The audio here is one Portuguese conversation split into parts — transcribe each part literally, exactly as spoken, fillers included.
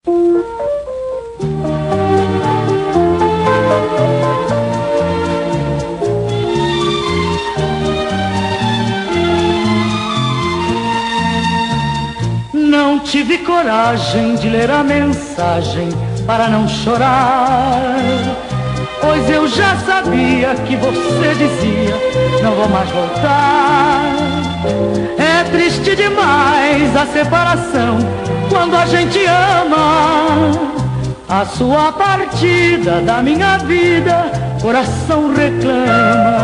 Não tive coragem de ler a mensagem para não chorar, pois eu já sabia que você dizia: não vou mais voltar. É triste demais a separação quando a gente ama. A sua partida da minha vida, coração reclama.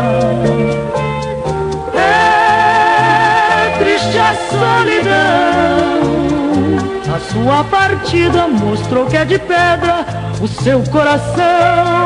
É triste a solidão. A sua partida mostrou que é de pedra o seu coração.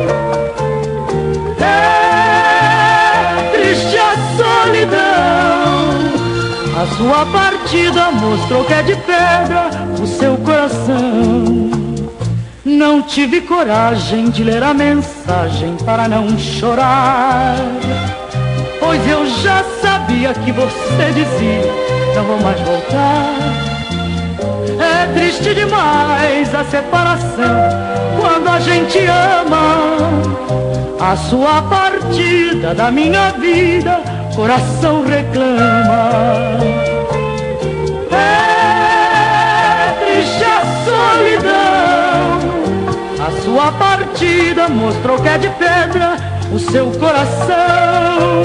É triste a solidão. A sua partida mostrou que é de pedra o seu coração. Não tive coragem de ler a mensagem para não chorar, pois eu já sabia que você dizia: não vou mais voltar. É triste demais a separação quando a gente ama. A sua partida da minha vida, coração reclama. É triste a solidão. A sua partida mostrou que é de pedra o seu coração.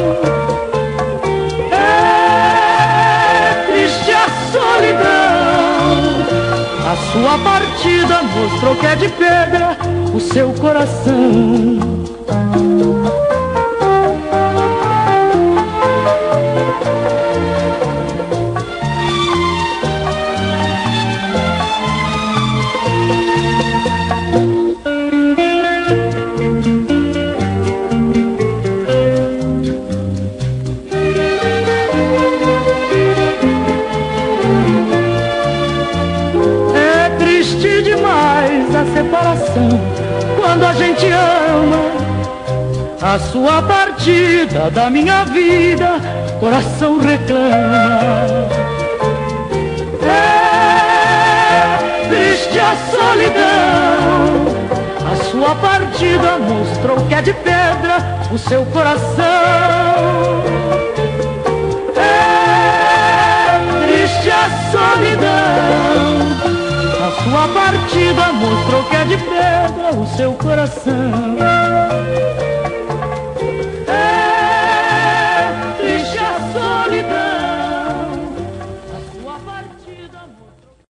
É triste a solidão. A sua partida mostrou que é de pedra o seu coração. Separação quando a gente ama. A sua partida da minha vida, coração reclama. É triste a solidão. A sua partida mostrou que é de pedra o seu coração. É triste a solidão. A sua partida mostrou que é de pedra o seu coração.